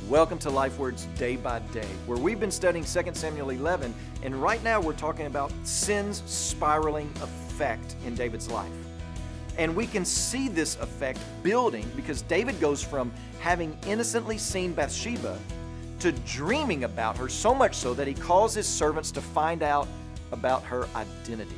Welcome to LifeWords Day by Day, where we've been studying 2 Samuel 11, and right now we're talking about sin's spiraling effect in David's life. And we can see this effect building because David goes from having innocently seen Bathsheba to dreaming about her, so much so that he calls his servants to find out about her identity.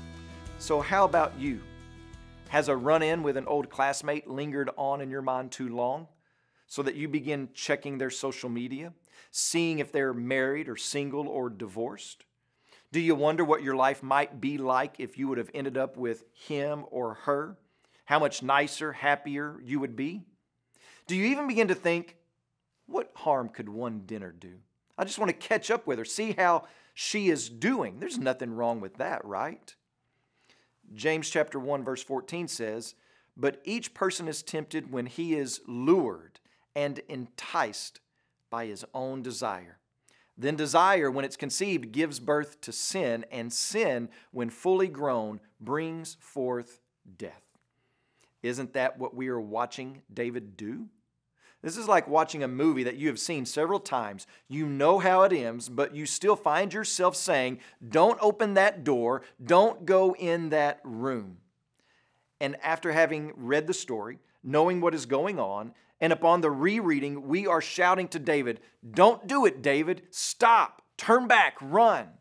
So how about you? Has a run-in with an old classmate lingered on in your mind too long, so that you begin checking their social media, seeing if they're married or single or divorced? Do you wonder what your life might be like if you would have ended up with him or her? How much nicer, happier you would be? Do you even begin to think, what harm could one dinner do? I just want to catch up with her, see how she is doing. There's nothing wrong with that, right? James chapter 1 verse 14 says, "But each person is tempted when he is lured and enticed by his own desire. Then desire, when it's conceived, gives birth to sin, and sin, when fully grown, brings forth death." Isn't that what we are watching David do? This is like watching a movie that you have seen several times. You know how it ends, but you still find yourself saying, "Don't open that door, don't go in that room." And after having read the story, knowing what is going on, and upon the rereading, we are shouting to David, "Don't do it, David. Stop. Turn back. Run."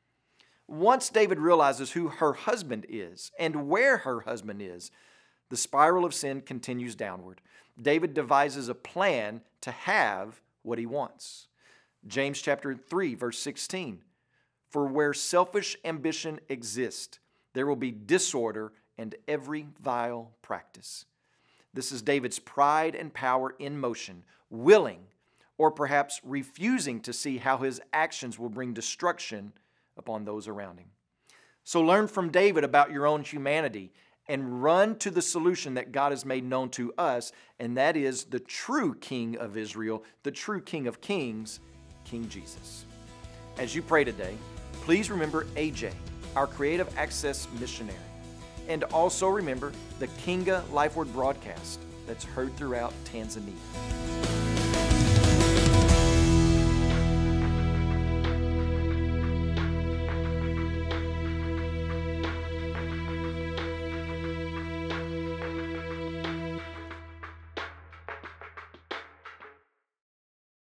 Once David realizes who her husband is and where her husband is, the spiral of sin continues downward. David devises a plan to have what he wants. James chapter 3, verse 16, "For where selfish ambition exists, there will be disorder and every vile practice." This is David's pride and power in motion, willing or perhaps refusing to see how his actions will bring destruction upon those around him. So learn from David about your own humanity and run to the solution that God has made known to us, and that is the true King of Israel, the true King of Kings, King Jesus. As you pray today, please remember AJ, our Creative Access missionary. And also remember the Kinga LifeWord broadcast that's heard throughout Tanzania.